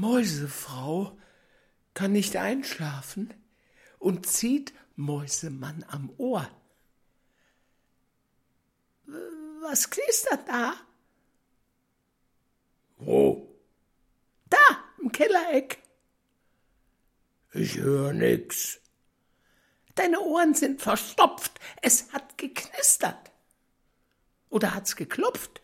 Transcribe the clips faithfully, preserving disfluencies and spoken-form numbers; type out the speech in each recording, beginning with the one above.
Mäusefrau kann nicht einschlafen und zieht Mäusemann am Ohr. Was knistert da? Wo? Da, im Kellereck. Ich höre nix. Deine Ohren sind verstopft. Es hat geknistert. Oder hat's geklopft?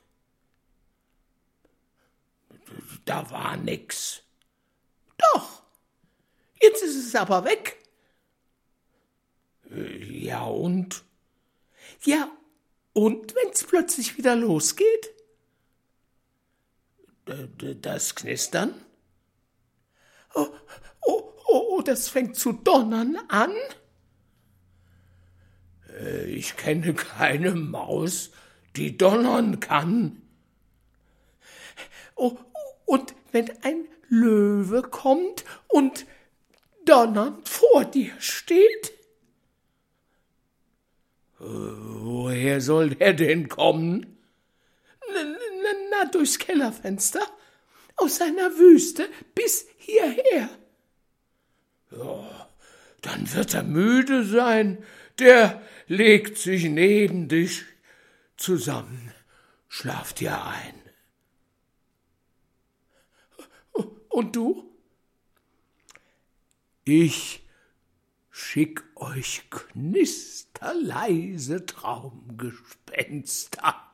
Da war nix. Doch. Jetzt ist es aber weg. Ja, und? Ja, und wenn's plötzlich wieder losgeht? Das Knistern? Oh, oh, oh, das fängt zu donnern an? Ich kenne keine Maus, die donnern kann. Oh, und wenn ein Löwe kommt und donnernd vor dir steht? Woher soll der denn kommen? Na, na, durchs Kellerfenster, aus seiner Wüste bis hierher. Ja, dann wird er müde sein, der legt sich neben dich zusammen, schlaft dir ein. Und du? Ich schick euch knisterleise Traumgespenster.